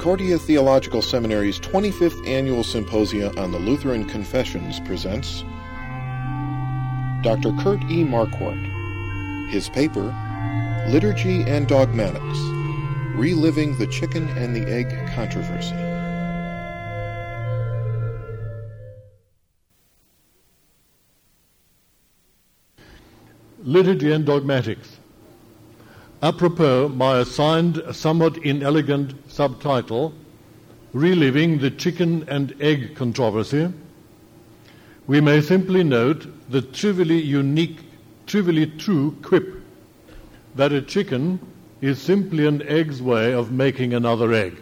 Concordia Theological Seminary's 25th Annual Symposia on the Lutheran Confessions presents Dr. Kurt E. Marquardt. His paper, Liturgy and Dogmatics, Reliving the Chicken and the Egg Controversy. Liturgy and Dogmatics. Apropos my assigned somewhat inelegant subtitle, Reliving the Chicken and Egg Controversy, we may simply note the trivially true quip that a chicken is simply an egg's way of making another egg.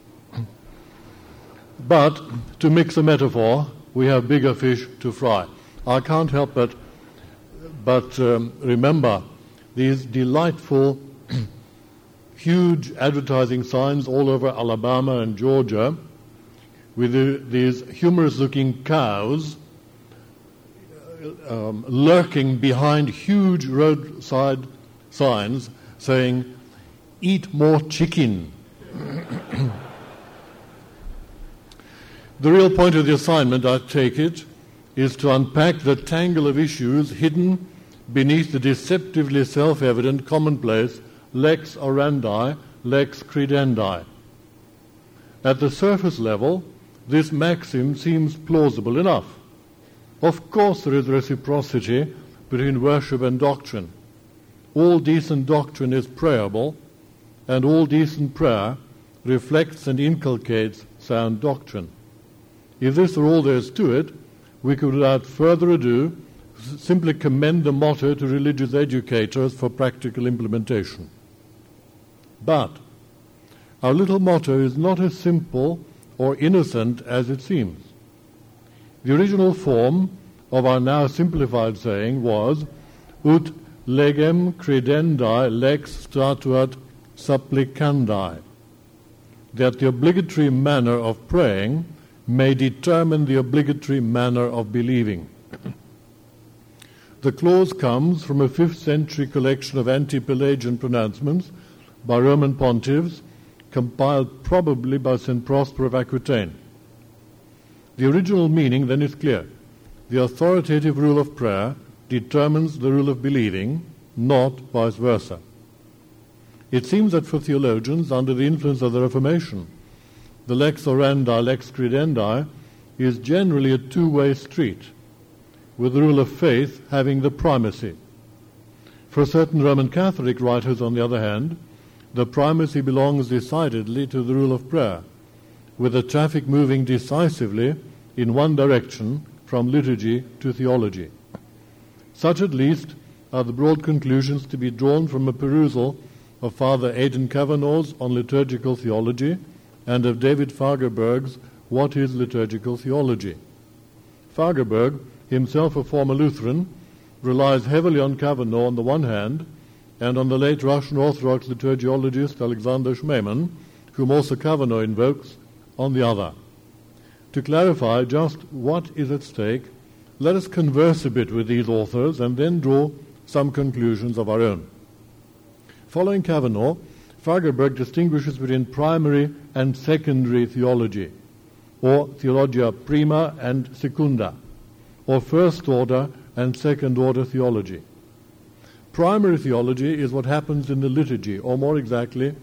But, to mix a metaphor, we have bigger fish to fry. I can't help but remember these delightful, huge advertising signs all over Alabama and Georgia with these humorous-looking cows lurking behind huge roadside signs saying, "Eat more chicken." The real point of the assignment, I take it, is to unpack the tangle of issues hidden beneath the deceptively self-evident commonplace lex orandi, lex credendi. At the surface level, this maxim seems plausible enough. Of course there is reciprocity between worship and doctrine. All decent doctrine is prayerable, and all decent prayer reflects and inculcates sound doctrine. If this were all there is to it, we could without further ado simply commend the motto to religious educators for practical implementation. But our little motto is not as simple or innocent as it seems. The original form of our now simplified saying was ut legem credendi lex statuat supplicandi, that the obligatory manner of praying may determine the obligatory manner of believing. The clause comes from a 5th century collection of anti-Pelagian pronouncements by Roman pontiffs, compiled probably by St. Prosper of Aquitaine. The original meaning then is clear. The authoritative rule of prayer determines the rule of believing, not vice versa. It seems that for theologians under the influence of the Reformation, the lex orandi, lex credendi is generally a two-way street, with the rule of faith having the primacy. For certain Roman Catholic writers, on the other hand, the primacy belongs decidedly to the rule of prayer, with the traffic moving decisively in one direction from liturgy to theology. Such at least are the broad conclusions to be drawn from a perusal of Father Aidan Kavanagh's On Liturgical Theology and of David Fagerberg's What is Liturgical Theology? Fagerberg, himself a former Lutheran, relies heavily on Kavanagh on the one hand and on the late Russian Orthodox liturgiologist Alexander Shmeiman, whom also Kavanagh invokes, on the other. To clarify just what is at stake, let us converse a bit with these authors and then draw some conclusions of our own. Following Kavanagh, Fagerberg distinguishes between primary and secondary theology, or theologia prima and secunda, or first-order and second-order theology. Primary theology is what happens in the liturgy, or more exactly,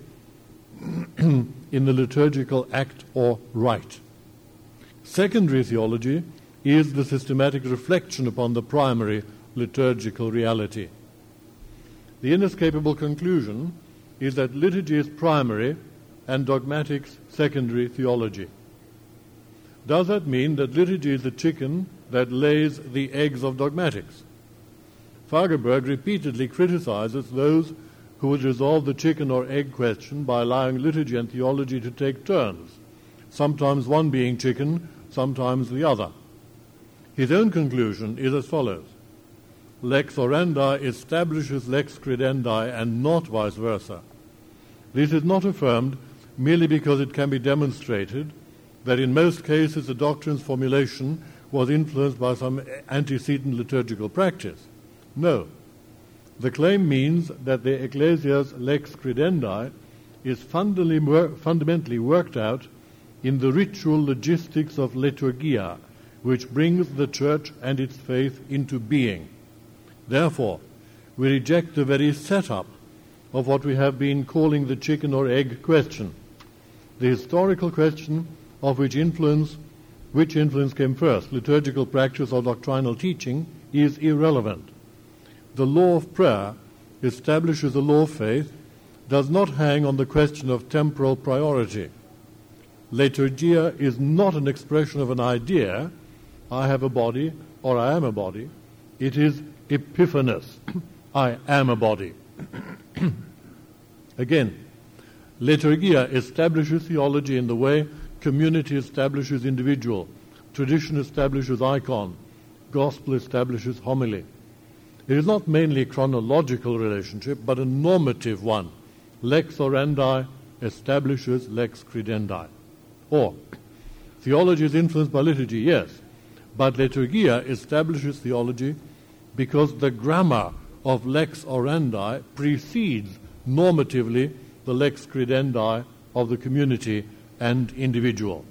in the liturgical act or rite. Secondary theology is the systematic reflection upon the primary liturgical reality. The inescapable conclusion is that liturgy is primary and dogmatics secondary theology. Does that mean that liturgy is the chicken that lays the eggs of dogmatics? Fagerberg repeatedly criticizes those who would resolve the chicken or egg question by allowing liturgy and theology to take turns, sometimes one being chicken, sometimes the other. His own conclusion is as follows. Lex orandi establishes lex credendi and not vice versa. This is not affirmed merely because it can be demonstrated that in most cases the doctrine's formulation was influenced by some antecedent liturgical practice. No. The claim means that the Ecclesia's lex credendi is fundamentally worked out in the ritual logistics of liturgia, which brings the Church and its faith into being. Therefore, we reject the very setup of what we have been calling the chicken or egg question. The historical question of which influence came first, liturgical practice or doctrinal teaching, is irrelevant. The law of prayer establishes a law of faith, does not hang on the question of temporal priority. Liturgia is not an expression of an idea, I have a body or I am a body. It is epiphanes, I am a body. Again, liturgia establishes theology in the way community establishes individual, tradition establishes icon, gospel establishes homily. It is not mainly a chronological relationship, but a normative one. Lex orandi establishes lex credendi. Or, theology is influenced by liturgy, yes, but liturgia establishes theology because the grammar of lex orandi precedes normatively the lex credendi of the community and individual.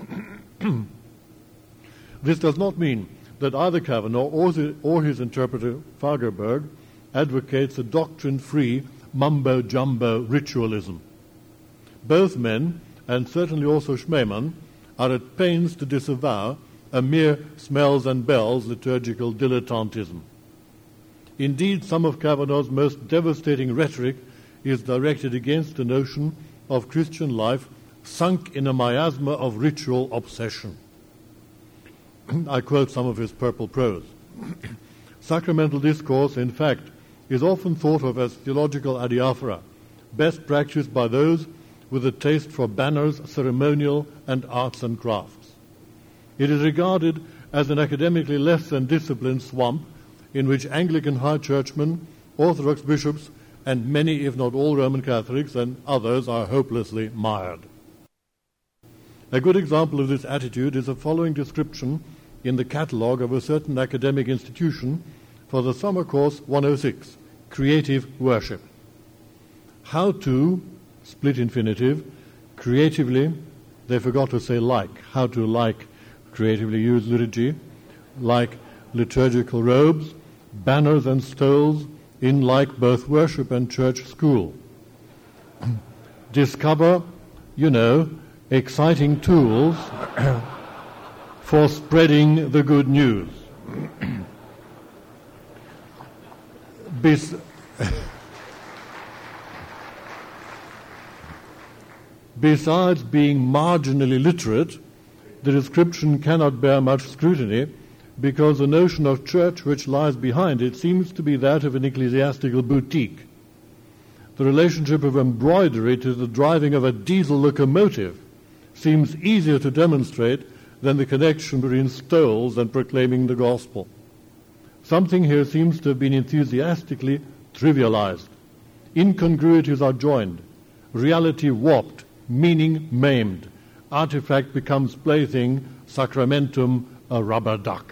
This does not mean that either Kavanaugh or his interpreter Fagerberg advocates a doctrine-free mumbo-jumbo ritualism. Both men, and certainly also Schmemann, are at pains to disavow a mere smells and bells liturgical dilettantism. Indeed, some of Kavanaugh's most devastating rhetoric is directed against the notion of Christian life sunk in a miasma of ritual obsession. I quote some of his purple prose. Sacramental discourse, in fact, is often thought of as theological adiaphora, best practiced by those with a taste for banners, ceremonial, and arts and crafts. It is regarded as an academically less than disciplined swamp in which Anglican high churchmen, Orthodox bishops, and many, if not all, Roman Catholics and others are hopelessly mired. A good example of this attitude is the following description in the catalogue of a certain academic institution for the summer course 106, Creative Worship. How to, split infinitive, creatively, they forgot to say like, how to like, creatively use liturgy, like liturgical robes, banners and stoles, in like both worship and church school. Discover, exciting tools for spreading the good news. Besides being marginally literate, the description cannot bear much scrutiny because the notion of church which lies behind it seems to be that of an ecclesiastical boutique. The relationship of embroidery to the driving of a diesel locomotive seems easier to demonstrate than the connection between stoles and proclaiming the gospel. Something here seems to have been enthusiastically trivialized. Incongruities are joined, reality warped, meaning maimed. Artifact becomes plaything, sacramentum a rubber duck.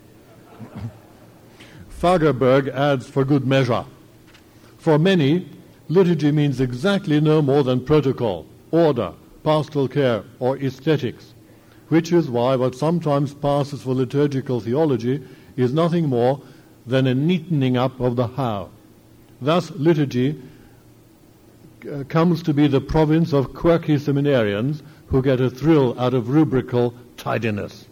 Fagerberg adds for good measure. For many, liturgy means exactly no more than protocol, order, pastoral care, or aesthetics, which is why what sometimes passes for liturgical theology is nothing more than a neatening up of the how. Thus, liturgy comes to be the province of quirky seminarians who get a thrill out of rubrical tidiness.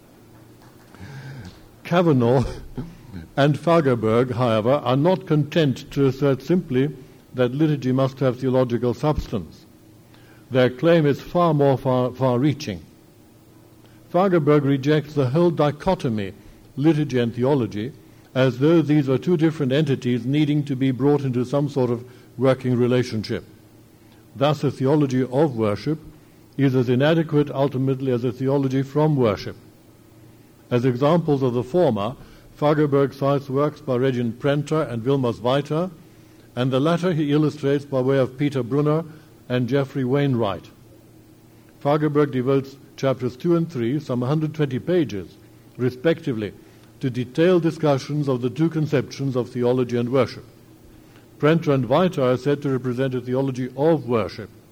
Kavanaugh and Fagerberg, however, are not content to assert simply that liturgy must have theological substance. Their claim is far more far-reaching. Fagerberg rejects the whole dichotomy, liturgy and theology, as though these were two different entities needing to be brought into some sort of working relationship. Thus, a theology of worship is as inadequate ultimately as a theology from worship. As examples of the former, Fagerberg cites works by Regin Prenter and Vilmos Viter, and the latter he illustrates by way of Peter Brunner and Geoffrey Wainwright. Fagerberg devotes chapters 2 and 3, some 120 pages, respectively, to detailed discussions of the two conceptions of theology and worship. Prenter and Viter are said to represent a theology of worship,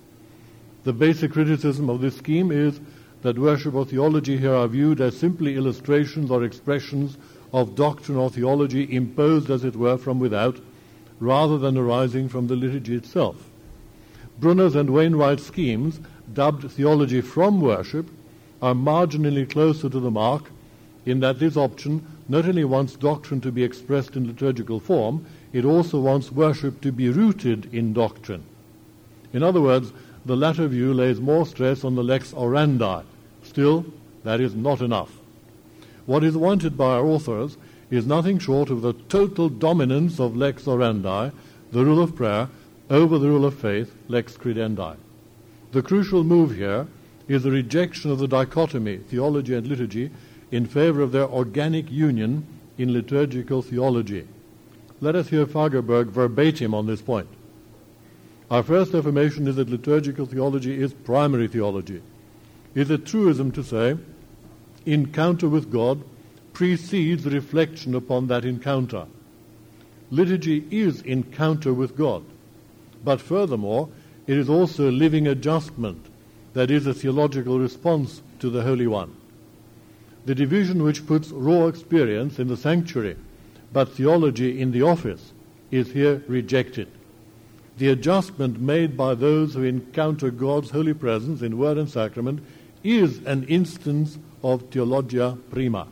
The basic criticism of this scheme is that worship or theology here are viewed as simply illustrations or expressions of doctrine or theology imposed, as it were, from without, rather than arising from the liturgy itself. Brunner's and Wainwright's schemes, dubbed theology from worship, are marginally closer to the mark in that this option not only wants doctrine to be expressed in liturgical form, it also wants worship to be rooted in doctrine. In other words, the latter view lays more stress on the lex orandi. Still, that is not enough. What is wanted by our authors is nothing short of the total dominance of lex orandi, the rule of prayer, over the rule of faith, lex credendi. The crucial move here is the rejection of the dichotomy, theology and liturgy, in favor of their organic union in liturgical theology. Let us hear Fagerberg verbatim on this point. Our first affirmation is that liturgical theology is primary theology. It is a truism to say, encounter with God precedes reflection upon that encounter. Liturgy is encounter with God, but furthermore, it is also a living adjustment, that is, a theological response to the Holy One. The division which puts raw experience in the sanctuary, but theology in the office, is here rejected. The adjustment made by those who encounter God's holy presence in word and sacrament is an instance of theologia prima.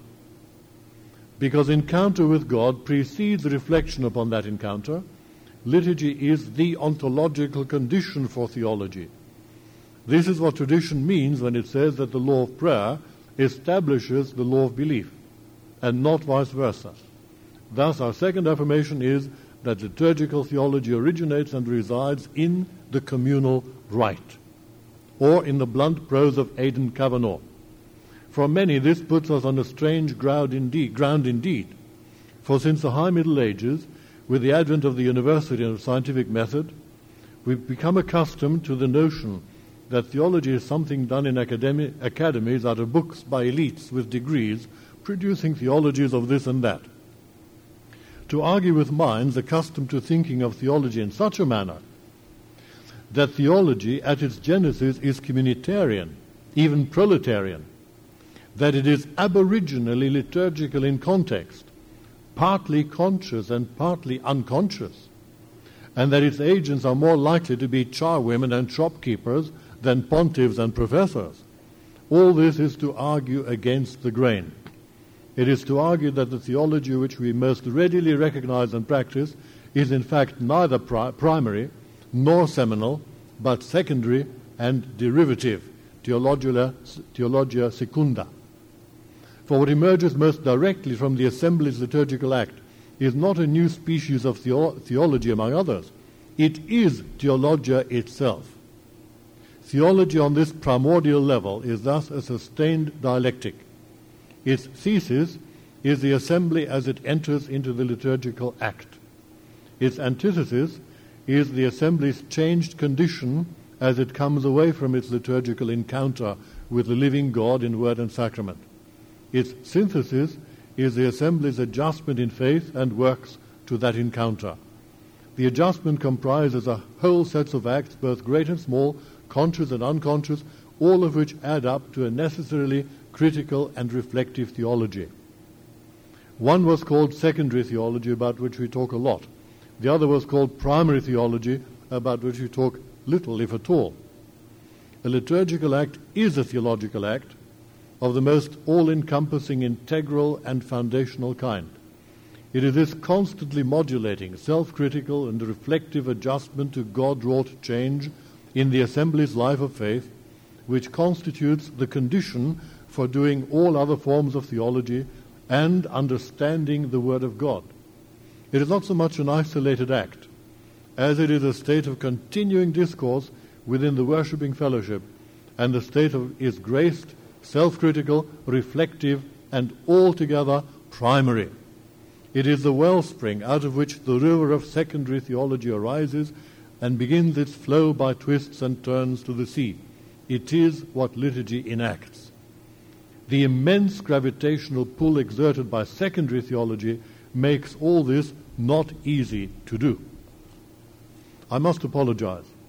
Because encounter with God precedes reflection upon that encounter, liturgy is the ontological condition for theology. This is what tradition means when it says that the law of prayer establishes the law of belief, and not vice versa. Thus, our second affirmation is that liturgical theology originates and resides in the communal rite, or in the blunt prose of Aidan Kavanagh. For many, this puts us on a strange ground indeed, for since the High Middle Ages, with the advent of the university and of scientific method, we've become accustomed to the notion that theology is something done in academies out of books by elites with degrees, producing theologies of this and that. To argue with minds accustomed to thinking of theology in such a manner that theology at its genesis is communitarian, even proletarian, that it is aboriginally liturgical in context, partly conscious and partly unconscious, and that its agents are more likely to be charwomen and shopkeepers than pontiffs and professors. All this is to argue against the grain. It is to argue that the theology which we most readily recognize and practice is in fact neither primary nor seminal, but secondary and derivative, theologia secunda. For what emerges most directly from the Assembly's liturgical act is not a new species of theology among others. It is theologia itself. Theology on this primordial level is thus a sustained dialectic. Its thesis is the assembly as it enters into the liturgical act. Its antithesis is the assembly's changed condition as it comes away from its liturgical encounter with the living God in word and sacrament. Its synthesis is the assembly's adjustment in faith and works to that encounter. The adjustment comprises a whole set of acts, both great and small, conscious and unconscious, all of which add up to a necessarily critical and reflective theology. One was called secondary theology, about which we talk a lot. The other was called primary theology, about which we talk little, if at all. A liturgical act is a theological act of the most all-encompassing, integral, and foundational kind. It is this constantly modulating, self-critical, and reflective adjustment to God-wrought change in the assembly's life of faith which constitutes the condition for doing all other forms of theology and understanding the Word of God. It is not so much an isolated act as it is a state of continuing discourse within the worshipping fellowship, and the state is graced, self-critical, reflective, and altogether primary. It is the wellspring out of which the river of secondary theology arises and begins its flow by twists and turns to the sea. It is what liturgy enacts. The immense gravitational pull exerted by secondary theology makes all this not easy to do. I must apologize.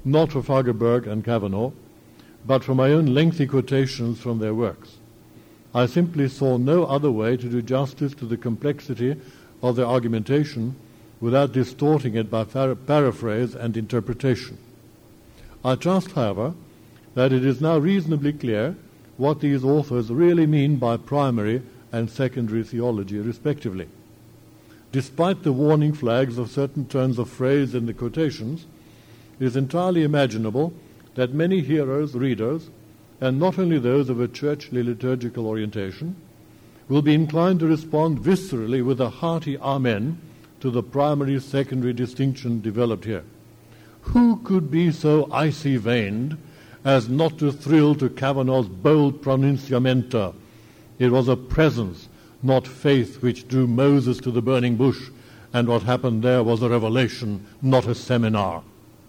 not for Fagerberg and Kavanaugh, but for my own lengthy quotations from their works. I simply saw no other way to do justice to the complexity of their argumentation without distorting it by paraphrase and interpretation. I trust, however, that it is now reasonably clear what these authors really mean by primary and secondary theology, respectively. Despite the warning flags of certain turns of phrase in the quotations, it is entirely imaginable that many hearers, readers, and not only those of a churchly liturgical orientation, will be inclined to respond viscerally with a hearty amen to the primary-secondary distinction developed here. Who could be so icy-veined as not to thrill to Kavanaugh's bold pronunciamento? It was a presence, not faith, which drew Moses to the burning bush, and what happened there was a revelation, not a seminar.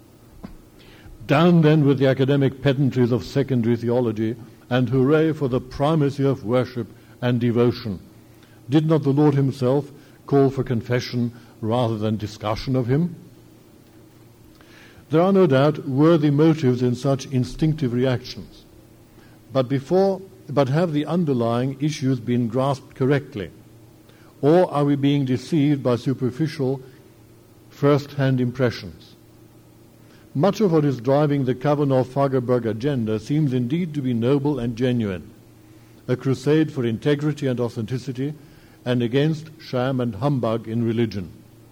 Down then with the academic pedantries of secondary theology, and hooray for the primacy of worship and devotion. Did not the Lord himself call for confession rather than discussion of him? There are no doubt worthy motives in such instinctive reactions. But have the underlying issues been grasped correctly? Or are we being deceived by superficial first-hand impressions? Much of what is driving the Kavanaugh-Fagerberg agenda seems indeed to be noble and genuine, a crusade for integrity and authenticity and against sham and humbug in religion.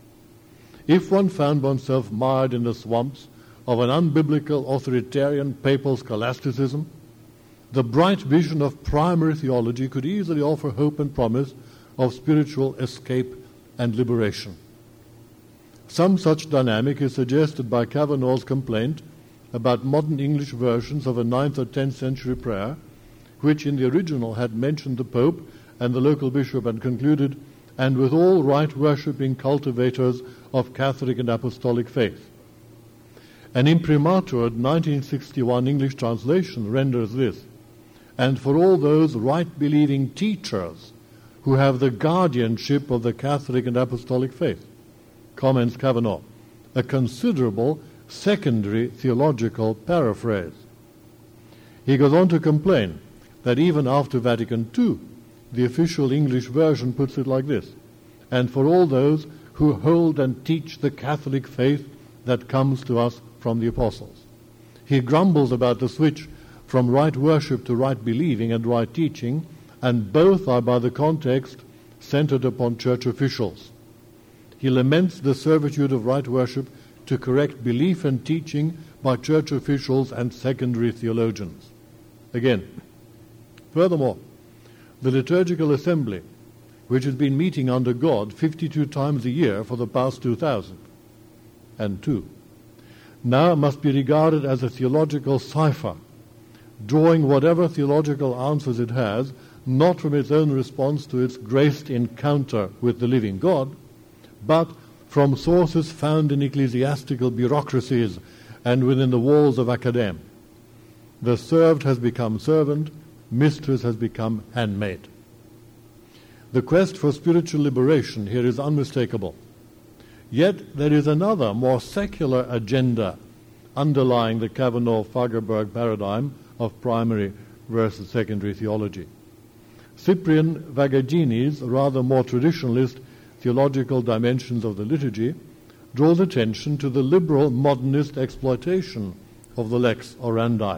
If one found oneself mired in the swamps of an unbiblical authoritarian papal scholasticism, the bright vision of primary theology could easily offer hope and promise of spiritual escape and liberation. Some such dynamic is suggested by Kavanaugh's complaint about modern English versions of a 9th or 10th century prayer, which in the original had mentioned the Pope and the local bishop and concluded, "and with all right-worshipping cultivators of Catholic and Apostolic faith." An imprimatur 1961 English translation renders this, "and for all those right-believing teachers who have the guardianship of the Catholic and Apostolic faith," comments Kavanaugh, a considerable secondary theological paraphrase. He goes on to complain that even after Vatican II, the official English version puts it like this, "and for all those who hold and teach the Catholic faith that comes to us from the apostles." He grumbles about the switch from right worship to right believing and right teaching, and both are by the context centered upon church officials. He laments the servitude of right worship to correct belief and teaching by church officials and secondary theologians. Again, furthermore, the liturgical assembly, which has been meeting under God 52 times a year for the past 2002, now must be regarded as a theological cipher, drawing whatever theological answers it has, not from its own response to its graced encounter with the living God, but from sources found in ecclesiastical bureaucracies and within the walls of academe. The served has become servant, mistress has become handmaid. The quest for spiritual liberation here is unmistakable. Yet there is another, more secular agenda underlying the Kavanaugh-Fagerberg paradigm of primary versus secondary theology. Cyprian Vagagini's rather more traditionalist theological dimensions of the liturgy draws attention to the liberal modernist exploitation of the lex orandi.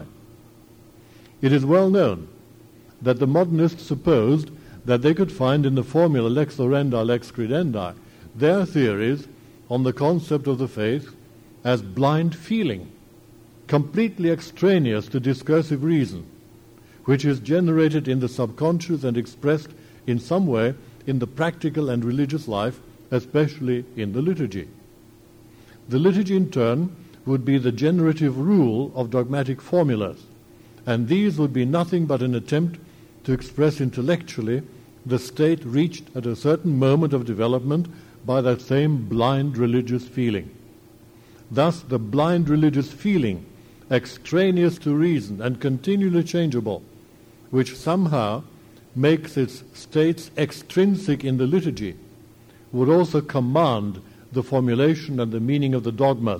It is well known that the modernists supposed that they could find in the formula lex orandi, lex credendi, their theories on the concept of the faith as blind feeling, completely extraneous to discursive reason, which is generated in the subconscious and expressed in some way in the practical and religious life, especially in the liturgy. The liturgy, in turn, would be the generative rule of dogmatic formulas, and these would be nothing but an attempt to express intellectually the state reached at a certain moment of development by that same blind religious feeling. Thus, the blind religious feeling, extraneous to reason and continually changeable, which somehow makes its states extrinsic in the liturgy, would also command the formulation and the meaning of the dogmas,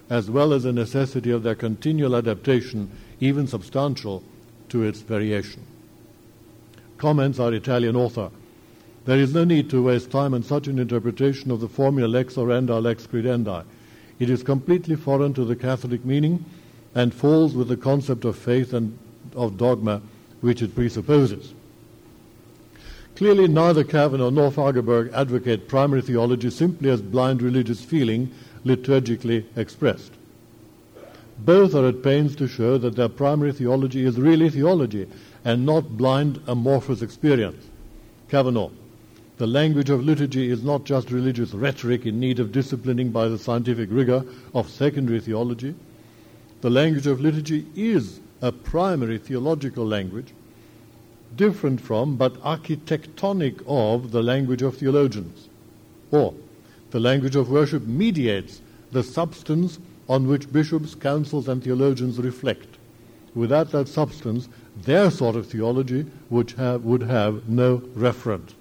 as well as the necessity of their continual adaptation, even substantial, to its variation. Comments our Italian author. There is no need to waste time on such an interpretation of the formula lex orenda, lex credendi. It is completely foreign to the Catholic meaning and falls with the concept of faith and of dogma which it presupposes. Clearly, neither Kavanaugh nor Fagerberg advocate primary theology simply as blind religious feeling liturgically expressed. Both are at pains to show that their primary theology is really theology and not blind amorphous experience. Kavanaugh. The language of liturgy is not just religious rhetoric in need of disciplining by the scientific rigor of secondary theology. The language of liturgy is a primary theological language, different from but architectonic of the language of theologians. Or, the language of worship mediates the substance on which bishops, councils, and theologians reflect. Without that substance, their sort of theology would have no referent.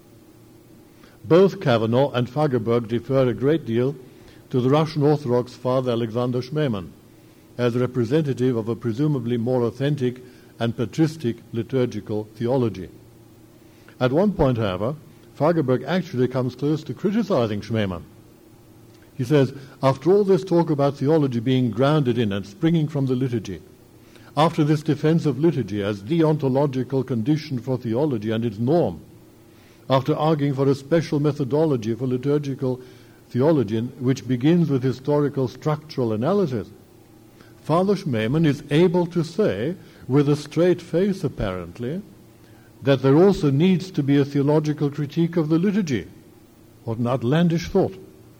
Both Kavanaugh and Fagerberg defer a great deal to the Russian Orthodox Father Alexander Schmemann as representative of a presumably more authentic and patristic liturgical theology. At one point, however, Fagerberg actually comes close to criticizing Schmemann. He says, after all this talk about theology being grounded in and springing from the liturgy, after this defense of liturgy as the ontological condition for theology and its norm, after arguing for a special methodology for liturgical theology which begins with historical structural analysis, Father Schmemann is able to say, with a straight face apparently, that there also needs to be a theological critique of the liturgy. What an outlandish thought.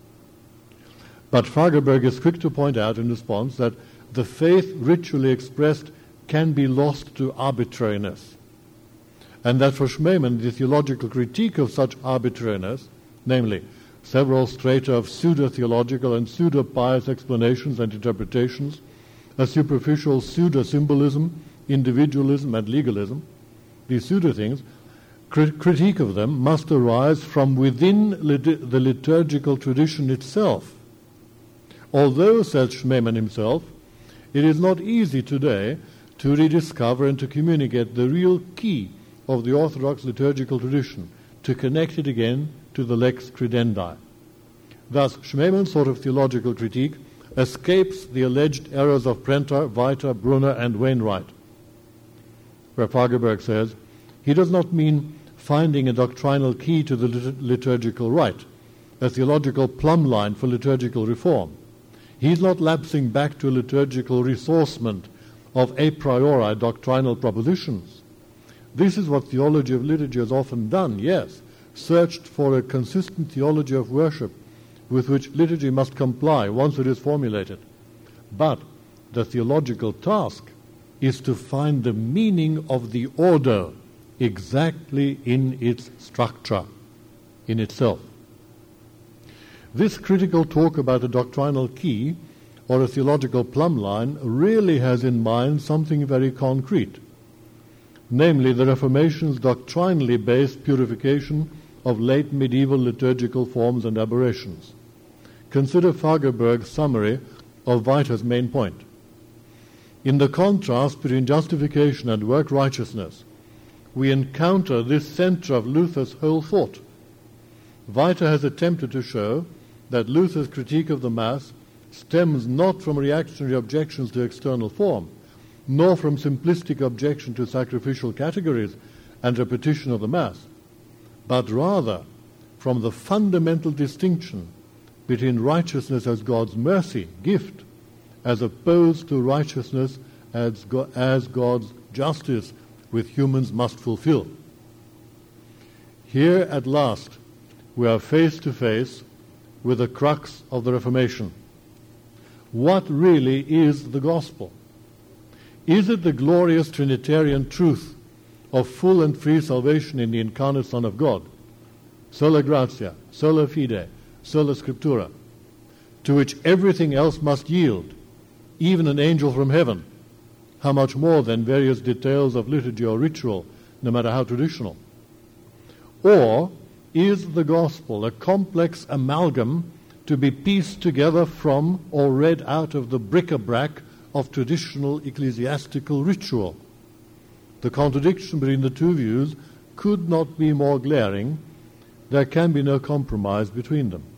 But Fagerberg is quick to point out in response that the faith ritually expressed can be lost to arbitrariness, and that for Schmemann the theological critique of such arbitrariness, namely several strata of pseudo-theological and pseudo-pious explanations and interpretations, a superficial pseudo-symbolism, individualism and legalism, these pseudo-things, critique of them must arise from within the liturgical tradition itself. Although, says Schmemann himself, it is not easy today to rediscover and to communicate the real key of the Orthodox liturgical tradition, to connect it again to the lex credendi. Thus, Schmemann's sort of theological critique escapes the alleged errors of Prenter, Weiter, Brunner, and Wainwright, where Fagerberg says, he does not mean finding a doctrinal key to the liturgical rite, a theological plumb line for liturgical reform. He is not lapsing back to liturgical ressourcement of a priori doctrinal propositions. This is what theology of liturgy has often done, yes, searched for a consistent theology of worship with which liturgy must comply once it is formulated. But the theological task is to find the meaning of the order exactly in its structure, in itself. This critical talk about a doctrinal key or a theological plumb line really has in mind something very concrete, namely the Reformation's doctrinally based purification of late medieval liturgical forms and aberrations. Consider Fagerberg's summary of Weiter's main point. In the contrast between justification and work righteousness, we encounter this center of Luther's whole thought. Weiter has attempted to show that Luther's critique of the Mass stems not from reactionary objections to external form, nor from simplistic objection to sacrificial categories and repetition of the Mass, but rather from the fundamental distinction between righteousness as God's mercy, gift, as opposed to righteousness as God's justice, which humans must fulfill. Here at last we are face to face with the crux of the Reformation. What really is the gospel? Is it the glorious Trinitarian truth of full and free salvation in the incarnate Son of God, sola gratia, sola fide, sola scriptura, to which everything else must yield, even an angel from heaven? How much more than various details of liturgy or ritual, no matter how traditional? Or is the gospel a complex amalgam to be pieced together from or read out of the bric-a-brac of traditional ecclesiastical ritual. The contradiction between the two views could not be more glaring. There can be no compromise between them.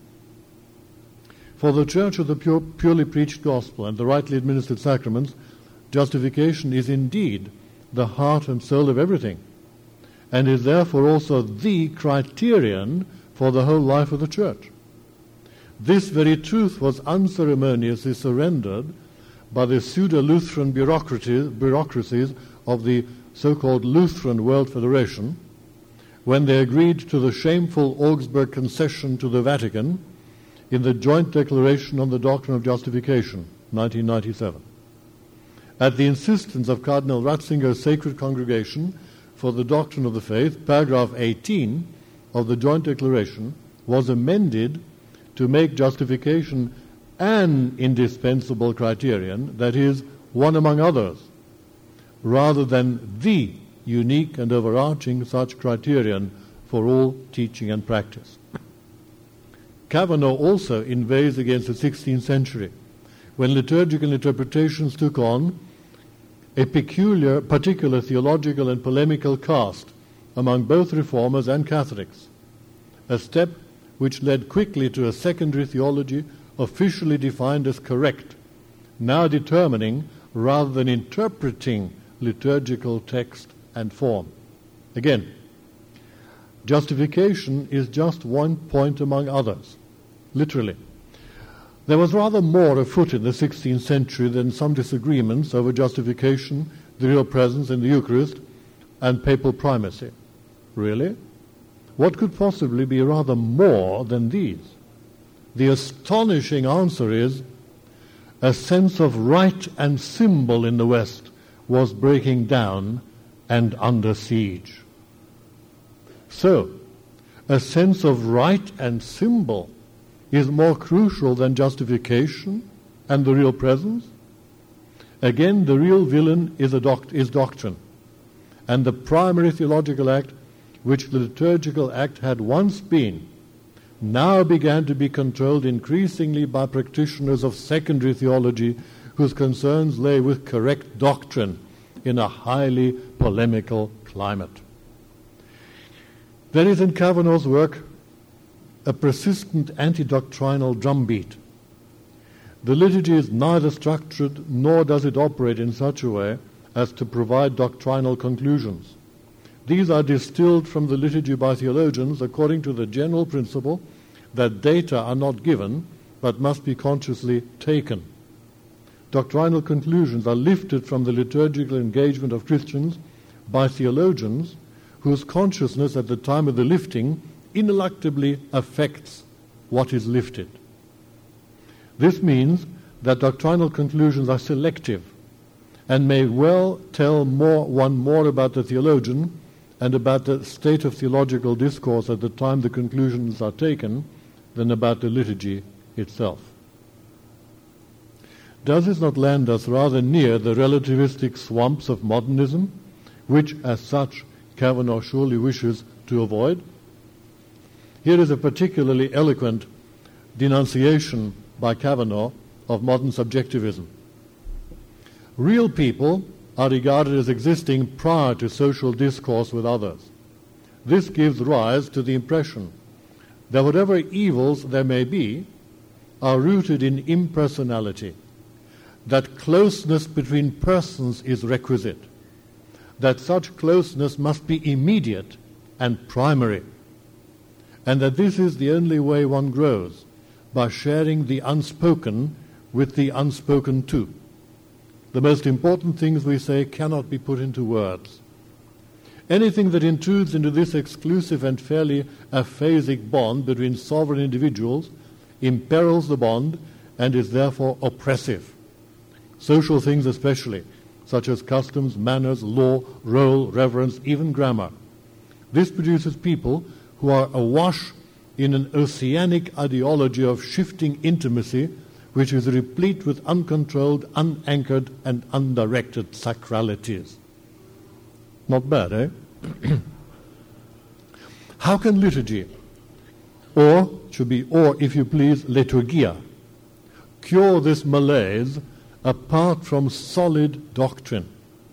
For the Church of the purely preached gospel and the rightly administered sacraments, justification is indeed the heart and soul of everything, and is therefore also the criterion for the whole life of the Church. This very truth was unceremoniously surrendered by the pseudo-Lutheran bureaucracies of the so-called Lutheran World Federation when they agreed to the shameful Augsburg concession to the Vatican in the Joint Declaration on the Doctrine of Justification, 1997. At the insistence of Cardinal Ratzinger's Sacred Congregation for the Doctrine of the Faith, paragraph 18 of the Joint Declaration was amended to make justification an indispensable criterion, that is, one among others, rather than the unique and overarching such criterion for all teaching and practice. Kavanaugh also inveighs against the 16th century, when liturgical interpretations took on a particular theological and polemical cast among both Reformers and Catholics, a step which led quickly to a secondary theology officially defined as correct, now determining rather than interpreting liturgical text and form. Again, justification is just one point among others, literally. There was rather more afoot in the 16th century than some disagreements over justification, the real presence in the Eucharist, and papal primacy. Really? What could possibly be rather more than these? The astonishing answer is a sense of rite and symbol in the West was breaking down and under siege. So, a sense of rite and symbol is more crucial than justification and the real presence? Again, the real villain is doctrine, and the primary theological act, which the liturgical act had once been, now began to be controlled increasingly by practitioners of secondary theology whose concerns lay with correct doctrine in a highly polemical climate. There is in Kavanaugh's work a persistent anti-doctrinal drumbeat. The liturgy is neither structured nor does it operate in such a way as to provide doctrinal conclusions. These are distilled from the liturgy by theologians according to the general principle that data are not given but must be consciously taken. Doctrinal conclusions are lifted from the liturgical engagement of Christians by theologians whose consciousness at the time of the lifting ineluctably affects what is lifted. This means that doctrinal conclusions are selective and may well tell one more about the theologian and about the state of theological discourse at the time the conclusions are taken than about the liturgy itself. Does this not land us rather near the relativistic swamps of modernism, which, as such, Kavanaugh surely wishes to avoid? Here is a particularly eloquent denunciation by Kavanaugh of modern subjectivism. Real people are regarded as existing prior to social discourse with others. This gives rise to the impression that whatever evils there may be are rooted in impersonality, that closeness between persons is requisite, that such closeness must be immediate and primary, and that this is the only way one grows, by sharing the unspoken with the unspoken too. The most important things we say cannot be put into words. Anything that intrudes into this exclusive and fairly aphasic bond between sovereign individuals imperils the bond and is therefore oppressive. Social things especially, such as customs, manners, law, role, reverence, even grammar. This produces people who are awash in an oceanic ideology of shifting intimacy which is replete with uncontrolled, unanchored, and undirected sacralities. Not bad, eh? How can liturgy, or if you please, liturgia. Cure this malaise apart from solid doctrine.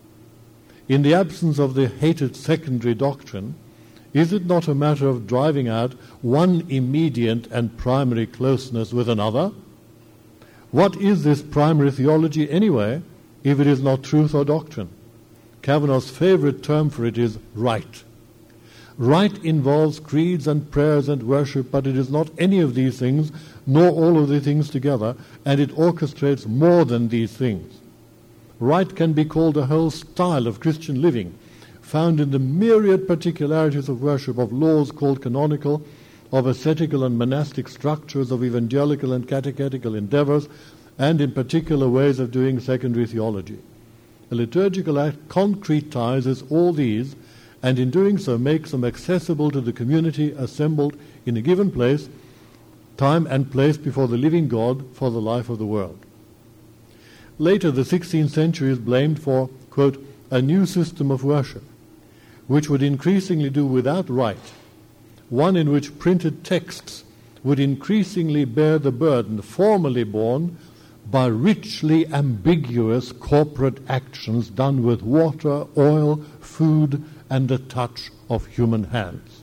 In the absence of the hated secondary doctrine, is it not a matter of driving out one immediate and primary closeness with another? What is this primary theology anyway, if it is not truth or doctrine? Kavanagh's favorite term for it is rite. Rite involves creeds and prayers and worship, but it is not any of these things, nor all of the things together, and it orchestrates more than these things. Rite can be called a whole style of Christian living, found in the myriad particularities of worship, of laws called canonical, of ascetical and monastic structures, of evangelical and catechetical endeavors, and in particular ways of doing secondary theology. A liturgical act concretizes all these, and in doing so makes them accessible to the community assembled in a given place, time and place before the living God for the life of the world. Later, the 16th century is blamed for, quote, a new system of worship, which would increasingly do without rite, one in which printed texts would increasingly bear the burden formerly borne by richly ambiguous corporate actions done with water, oil, food, and the touch of human hands.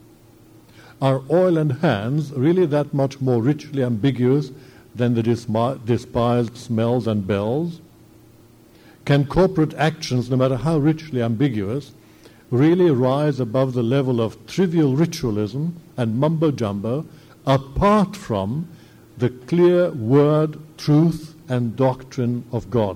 Are oil and hands really that much more richly ambiguous than the despised smells and bells? Can corporate actions, no matter how richly ambiguous, really rise above the level of trivial ritualism and mumbo-jumbo apart from the clear word, truth, and doctrine of God?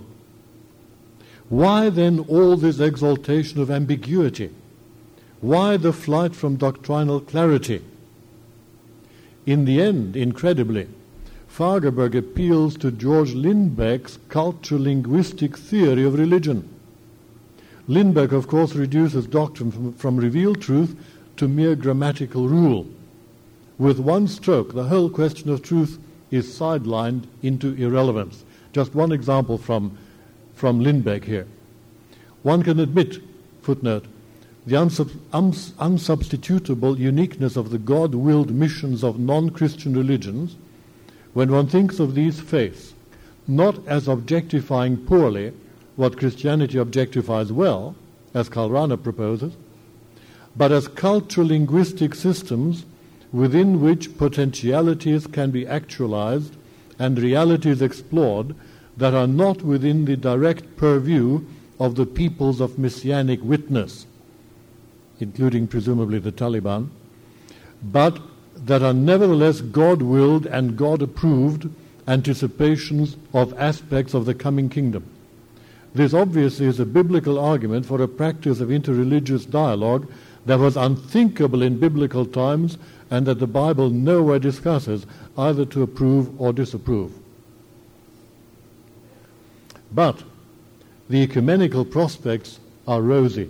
Why then all this exaltation of ambiguity? Why the flight from doctrinal clarity? In the end, incredibly, Fagerberg appeals to George Lindbeck's culture-linguistic theory of religion. Lindbeck, of course, reduces doctrine from revealed truth to mere grammatical rule. With one stroke, the whole question of truth is sidelined into irrelevance. Just one example from Lindbeck here. One can admit, footnote, the unsubstitutable uniqueness of the God-willed missions of non-Christian religions when one thinks of these faiths not as objectifying poorly what Christianity objectifies well, as Karl Rahner proposes, but as cultural-linguistic systems within which potentialities can be actualized and realities explored that are not within the direct purview of the peoples of messianic witness, including presumably the Taliban, but that are nevertheless God-willed and God-approved anticipations of aspects of the coming kingdom. This obviously is a biblical argument for a practice of interreligious dialogue that was unthinkable in biblical times and that the Bible nowhere discusses, either to approve or disapprove. But the ecumenical prospects are rosy.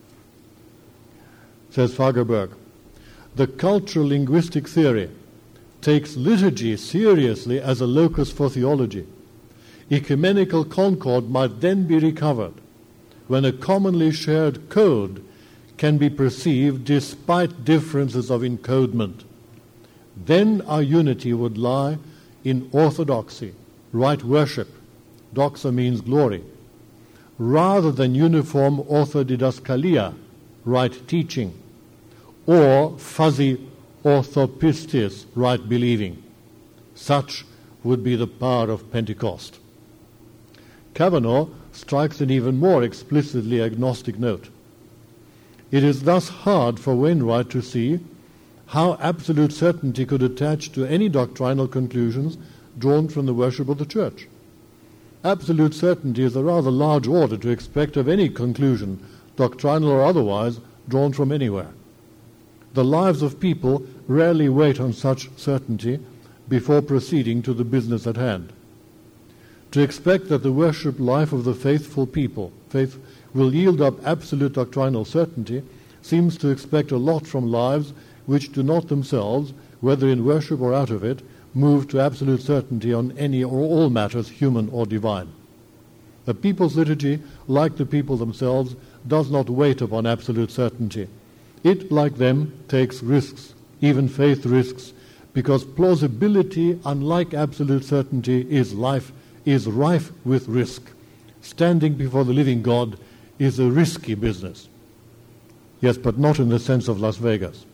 Says Fagerberg, the cultural linguistic theory takes liturgy seriously as a locus for theology. Ecumenical concord might then be recovered when a commonly shared code can be perceived despite differences of encodement. Then our unity would lie in orthodoxy, right worship, doxa means glory, rather than uniform orthodidaskalia, right teaching, or fuzzy orthopistis, right believing. Such would be the power of Pentecost. Kavanaugh strikes an even more explicitly agnostic note. It is thus hard for Wainwright to see how absolute certainty could attach to any doctrinal conclusions drawn from the worship of the Church. Absolute certainty is a rather large order to expect of any conclusion, doctrinal or otherwise, drawn from anywhere. The lives of people rarely wait on such certainty before proceeding to the business at hand. To expect that the worship life of the faithful people, faith, will yield up absolute doctrinal certainty seems to expect a lot from lives which do not themselves, whether in worship or out of it, move to absolute certainty on any or all matters, human or divine. The people's liturgy, like the people themselves, does not wait upon absolute certainty. It, like them, takes risks, even faith risks, because plausibility, unlike absolute certainty, is rife with risk. Standing before the living God is a risky business. Yes, but not in the sense of Las Vegas.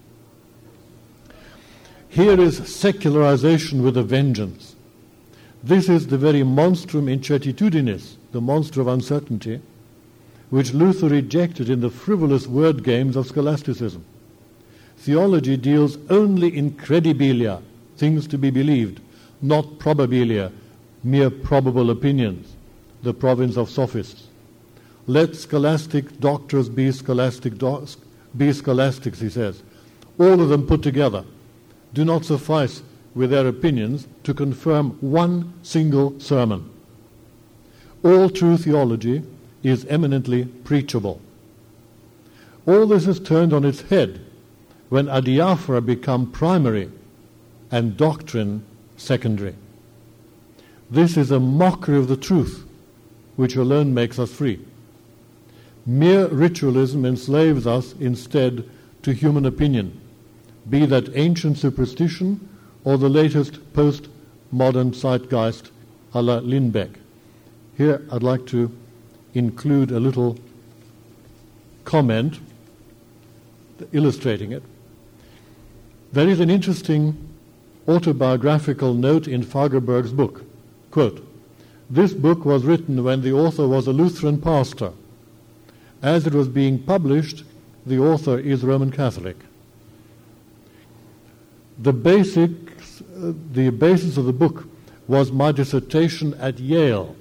Here is secularization with a vengeance. This is the very monstrum incertitudinis, the monster of uncertainty, which Luther rejected in the frivolous word games of scholasticism. Theology deals only in credibilia, things to be believed, not probabilia, mere probable opinions, the province of sophists. Let scholastic doctors be scholastics, he says. All of them put together do not suffice with their opinions to confirm one single sermon. All true theology is eminently preachable. All this is turned on its head when adiaphora become primary and doctrine secondary. This is a mockery of the truth, which alone makes us free. Mere ritualism enslaves us instead to human opinion, be that ancient superstition or the latest post-modern zeitgeist a la Lindbeck. Here I'd like to include a little comment illustrating it. There is an interesting autobiographical note in Fagerberg's book. Quote, "This book was written when the author was a Lutheran pastor. As it was being published, the author is Roman Catholic. The basis of the book was my dissertation at Yale,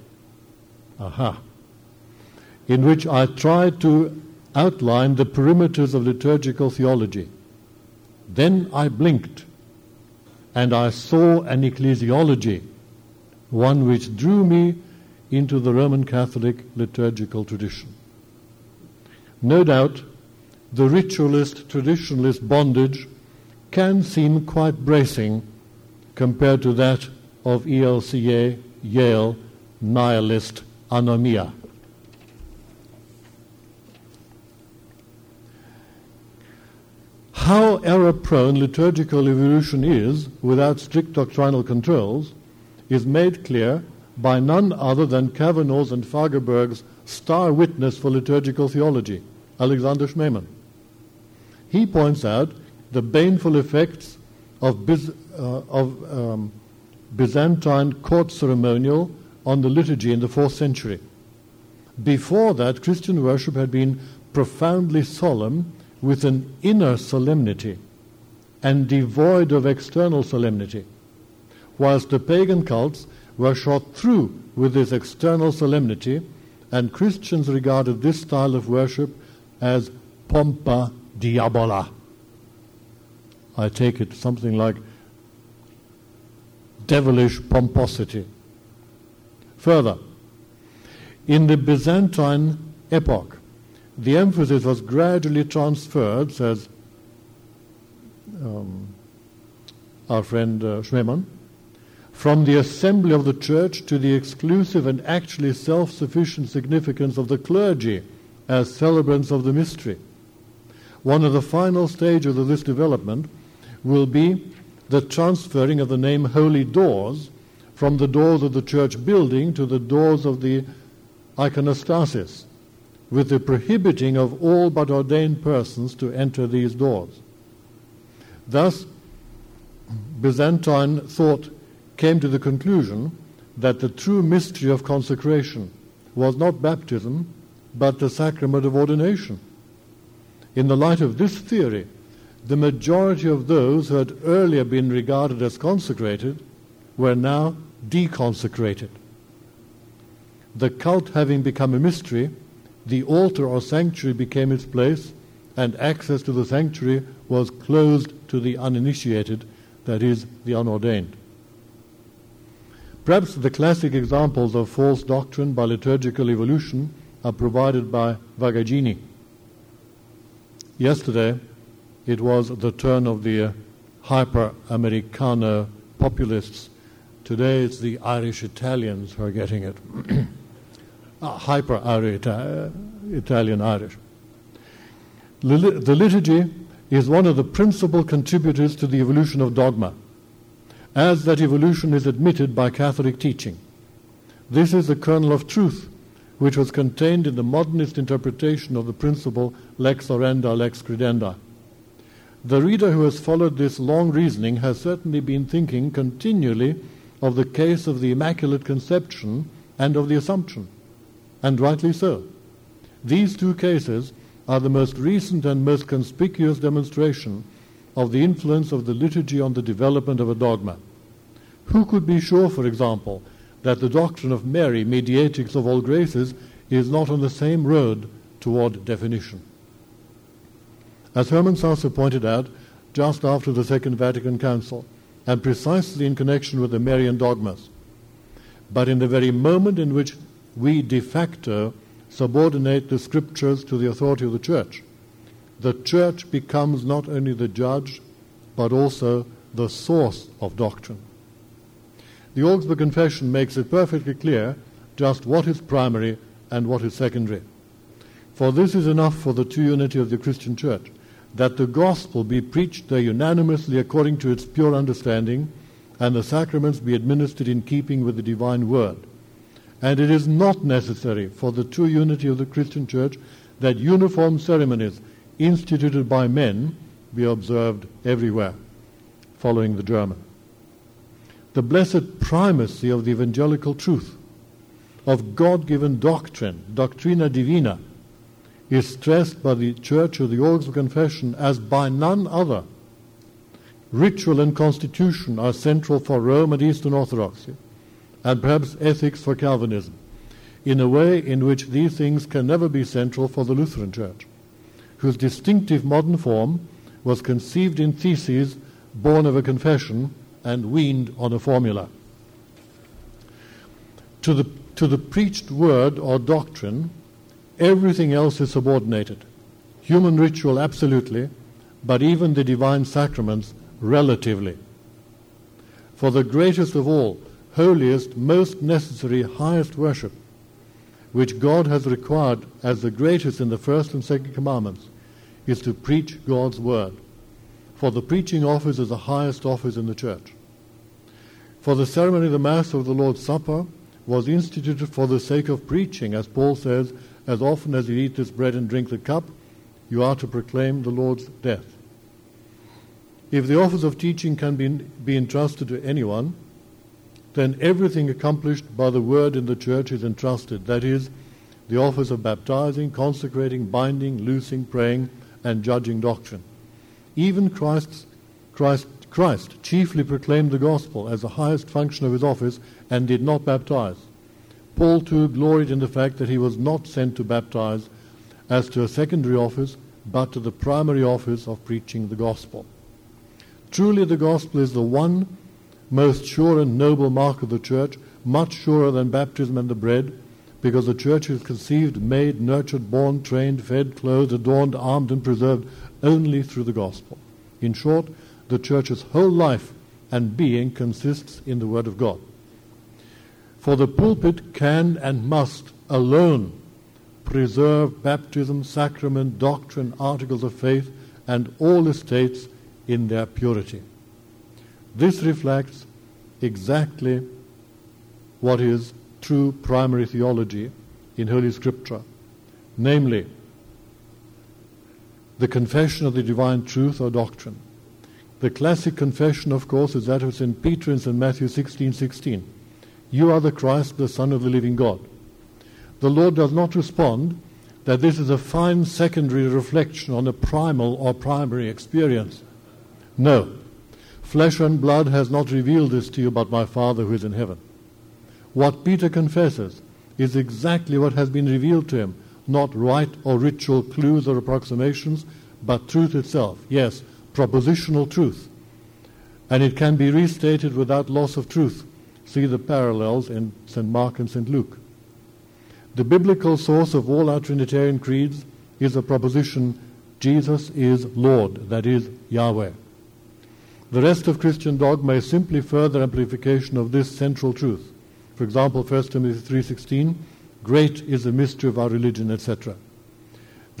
in which I tried to outline the perimeters of liturgical theology. Then I blinked, and I saw an ecclesiology, one which drew me into the Roman Catholic liturgical tradition. No doubt, the ritualist, traditionalist bondage can seem quite bracing compared to that of ELCA, Yale, nihilist anomia. How error-prone liturgical evolution is, without strict doctrinal controls, is made clear by none other than Kavanagh's and Fagerberg's star witness for liturgical theology, Alexander Schmemann. He points out the baneful effects of Byzantine court ceremonial on the liturgy in the 4th century. Before that, Christian worship had been profoundly solemn with an inner solemnity and devoid of external solemnity, whilst the pagan cults were shot through with this external solemnity, and Christians regarded this style of worship as pompa diabola. I take it something like devilish pomposity. Further, in the Byzantine epoch, the emphasis was gradually transferred, says our friend Schmemann, from the assembly of the church to the exclusive and actually self-sufficient significance of the clergy as celebrants of the mystery. One of the final stages of this development will be the transferring of the name holy doors from the doors of the church building to the doors of the iconostasis, with the prohibiting of all but ordained persons to enter these doors. Thus, Byzantine thought came to the conclusion that the true mystery of consecration was not baptism, but the sacrament of ordination. In the light of this theory, the majority of those who had earlier been regarded as consecrated were now deconsecrated. The cult having become a mystery, the altar or sanctuary became its place, and access to the sanctuary was closed to the uninitiated, that is, the unordained. Perhaps the classic examples of false doctrine by liturgical evolution are provided by Vagaggini. Yesterday, it was the turn of the hyper-Americano populists. Today, it's the Irish-Italians who are getting it. Hyper-Italian-Irish. The liturgy is one of the principal contributors to the evolution of dogma, as that evolution is admitted by Catholic teaching. This is the kernel of truth, which was contained in the modernist interpretation of the principle lex orenda, lex credendi. The reader who has followed this long reasoning has certainly been thinking continually of the case of the Immaculate Conception and of the Assumption, and rightly so. These two cases are the most recent and most conspicuous demonstration of the influence of the liturgy on the development of a dogma. Who could be sure, for example, that the doctrine of Mary, mediatrix of all graces, is not on the same road toward definition? As Hermann Sasse pointed out just after the Second Vatican Council, and precisely in connection with the Marian dogmas, but in the very moment in which we de facto subordinate the Scriptures to the authority of the Church becomes not only the judge, but also the source of doctrine. The Augsburg Confession makes it perfectly clear just what is primary and what is secondary. For this is enough for the true unity of the Christian Church, that the gospel be preached there unanimously according to its pure understanding, and the sacraments be administered in keeping with the divine word. And it is not necessary for the true unity of the Christian Church that uniform ceremonies instituted by men be observed everywhere, following the German. The blessed primacy of the evangelical truth, of God-given doctrine, doctrina divina, is stressed by the Church of the Augsburg Confession as by none other. Ritual and constitution are central for Rome and Eastern Orthodoxy, and perhaps ethics for Calvinism, in a way in which these things can never be central for the Lutheran Church, whose distinctive modern form was conceived in theses born of a confession and weaned on a formula. To the preached word or doctrine, everything else is subordinated. Human ritual absolutely, but even the divine sacraments relatively. For the greatest of all, holiest, most necessary, highest worship, which God has required as the greatest in the first and second commandments, is to preach God's word. For the preaching office is the highest office in the Church. For the ceremony of the Mass of the Lord's Supper was instituted for the sake of preaching, as Paul says, as often as you eat this bread and drink the cup, you are to proclaim the Lord's death. If the office of teaching can be entrusted to anyone, then everything accomplished by the word in the Church is entrusted. That is, the office of baptizing, consecrating, binding, loosing, praying, and judging doctrine. Even Christ chiefly proclaimed the gospel as the highest function of his office and did not baptize. Paul too gloried in the fact that he was not sent to baptize as to a secondary office, but to the primary office of preaching the gospel. Truly the gospel is the one most sure and noble mark of the Church, much surer than baptism and the bread, because the Church is conceived, made, nurtured, born, trained, fed, clothed, adorned, armed, and preserved only through the gospel. In short, the Church's whole life and being consists in the Word of God. For the pulpit can and must alone preserve baptism, sacrament, doctrine, articles of faith, and all estates in their purity. This reflects exactly what is true primary theology in Holy Scripture, namely the confession of the divine truth or doctrine. The classic confession, of course, is that of St. Peter in St. Matthew 16:16. You are the Christ, the Son of the living God. The Lord does not respond that this is a fine secondary reflection on a primal or primary experience. No. Flesh and blood has not revealed this to you, but my Father who is in heaven. What Peter confesses is exactly what has been revealed to him, not rite or ritual clues or approximations, but truth itself. Yes, propositional truth. And it can be restated without loss of truth. See the parallels in St. Mark and St. Luke. The biblical source of all our Trinitarian creeds is the proposition, Jesus is Lord, that is, Yahweh. The rest of Christian dogma is simply further amplification of this central truth. For example, 1 Timothy 3:16, great is the mystery of our religion, etc.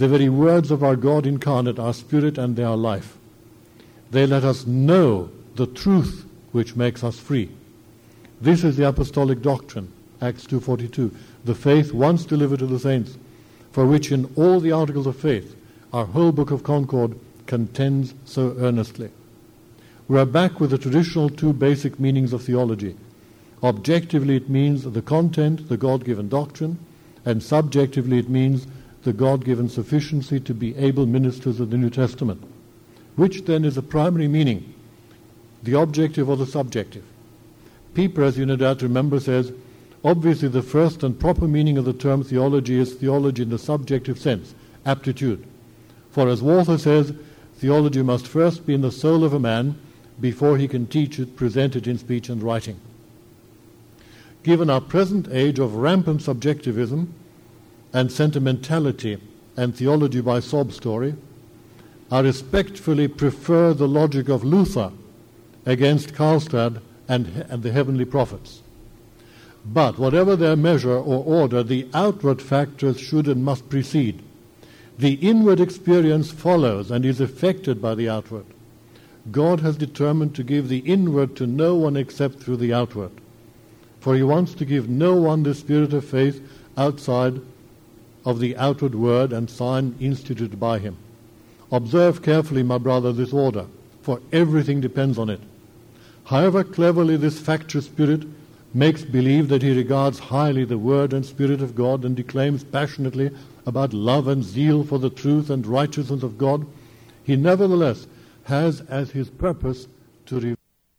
The very words of our God incarnate are spirit and they are life. They let us know the truth which makes us free. This is the apostolic doctrine, Acts 2:42, the faith once delivered to the saints, for which in all the articles of faith our whole Book of Concord contends so earnestly. We are back with the traditional two basic meanings of theology. Objectively it means the content, the God-given doctrine, and subjectively it means the God-given sufficiency to be able ministers of the New Testament. Which then is the primary meaning, the objective or the subjective? Pieper, as you no doubt remember, says, obviously the first and proper meaning of the term theology is theology in the subjective sense, aptitude. For as Walther says, theology must first be in the soul of a man before he can teach it, present it in speech and writing. Given our present age of rampant subjectivism and sentimentality and theology by sob story, I respectfully prefer the logic of Luther against Karlstadt and the heavenly prophets. But whatever their measure or order, the outward factors should and must precede. The inward experience follows and is affected by the outward. God has determined to give the inward to no one except through the outward. For he wants to give no one the spirit of faith outside of the outward word and sign instituted by him. Observe carefully, my brother, this order, for everything depends on it. However cleverly this factious spirit makes believe that he regards highly the word and spirit of God and declaims passionately about love and zeal for the truth and righteousness of God, he nevertheless has as his purpose to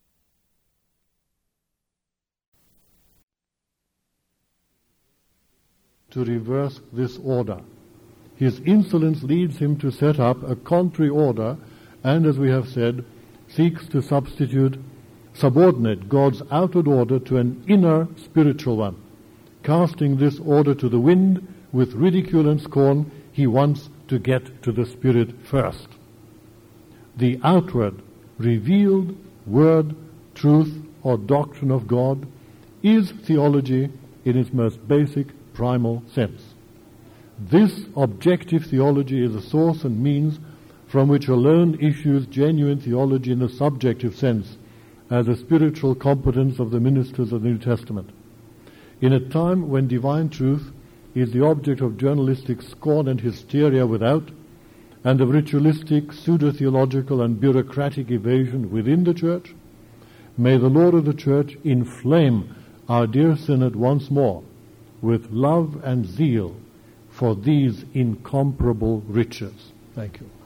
reverse this order. His insolence leads him to set up a contrary order and, as we have said, seeks to subordinate God's outward order to an inner spiritual one. Casting this order to the wind with ridicule and scorn, he wants to get to the spirit first. The outward, revealed word, truth, or doctrine of God is theology in its most basic, primal sense. This objective theology is a source and means from which alone issues genuine theology in the subjective sense, as a spiritual competence of the ministers of the New Testament. In a time when divine truth is the object of journalistic scorn and hysteria without, and of ritualistic, pseudo-theological and bureaucratic evasion within the Church, may the Lord of the Church inflame our dear Synod once more with love and zeal for these incomparable riches. Thank you.